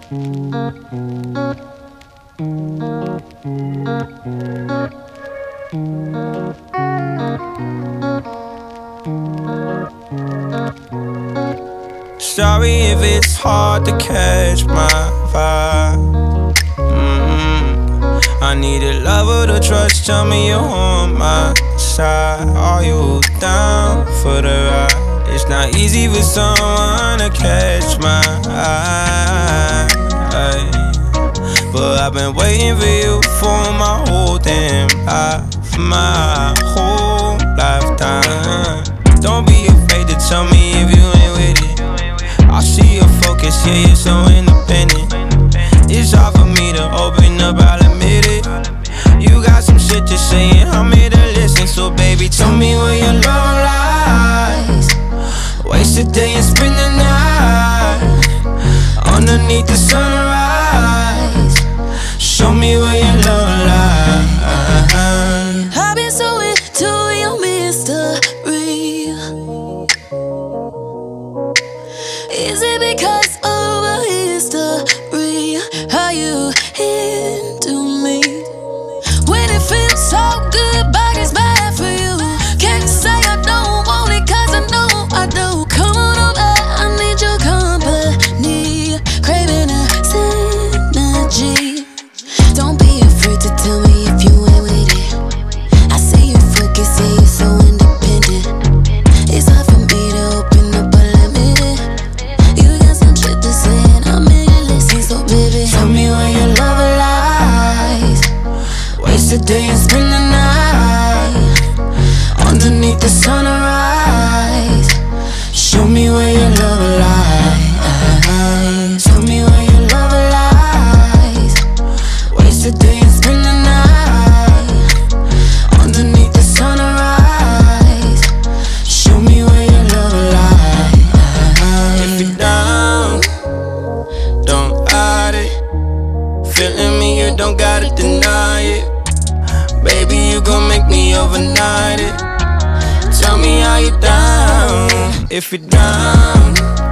Sorry if it's hard to catch my vibe. I need a lover to trust, tell me you're on my side. Are you down for the ride? It's not easy for someone to catch my eye, but I've been waiting for you for my whole damn life, my whole lifetime. Don't be afraid to tell me if you ain't with it. I see your focus, yeah, you're so independent. It's hard for me to open up, I'll admit it. You got some shit to say and I'm here to listen. So baby, tell me where your love lies. Waste a day and spend the night underneath the sunrise. Show me where your love lies. I've been so into your mystery. Is it because of a history? Are you into me? When it feels so good, but it's bad for you. Can't say I don't want it, cause I know I do. Come on over, I need your company. Craving a synergy. Don't be afraid to tell me if you ain't with it. I see you focus, yeah, you're so independent. It's hard for me to open up, but admit it. You got some shit to say and I'm here to listen. So baby, tell me where your love lies. Waste a day and spend the night underneath the sunrise. Show me where your love lies. Tell me where your love lies. Waste a day and spend the night underneath the sunrise. Show me where your love lies. If you're down, don't hide it. Feeling me, you don't gotta deny it. Baby, you gon' make me overnight it. Tell me how you down. If you're down,